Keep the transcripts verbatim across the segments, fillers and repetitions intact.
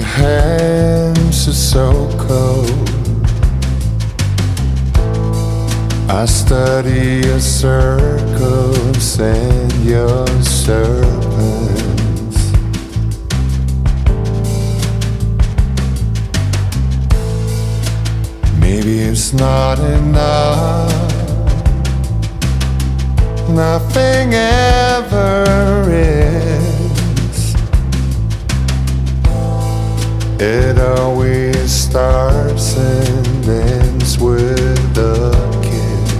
Your hands are so cold. I study your circles and your serpents. Maybe it's not enough. Nothing ever is. It always starts and ends with a kiss.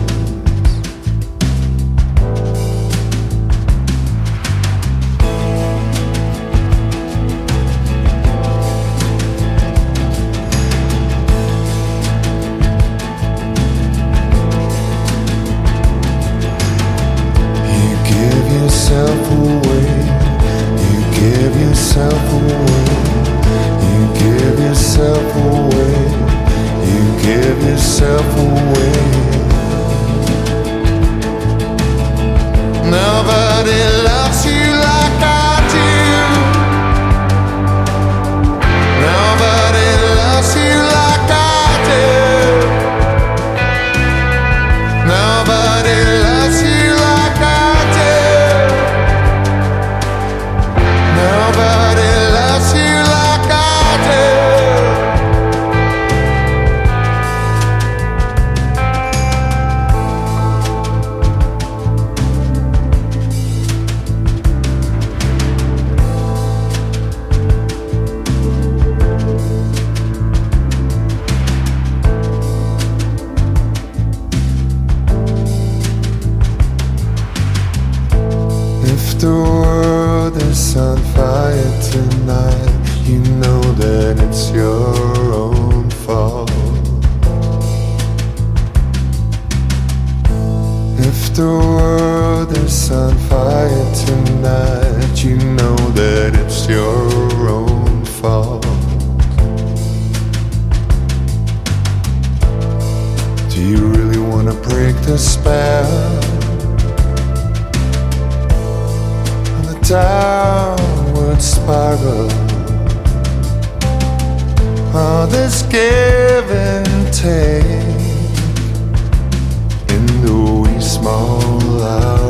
You give yourself away. You give yourself away. You give yourself away. You give yourself away. Nobody loves you like I do. Nobody loves you like I do. Nobody loves you like I do. Nobody loves you like I do. If the world is on fire tonight, you know that it's your own fault. If the world is on fire tonight, you know that it's your own fault. Do you really want to break the spell? Downward spiral. All this give and take in the wee small hours.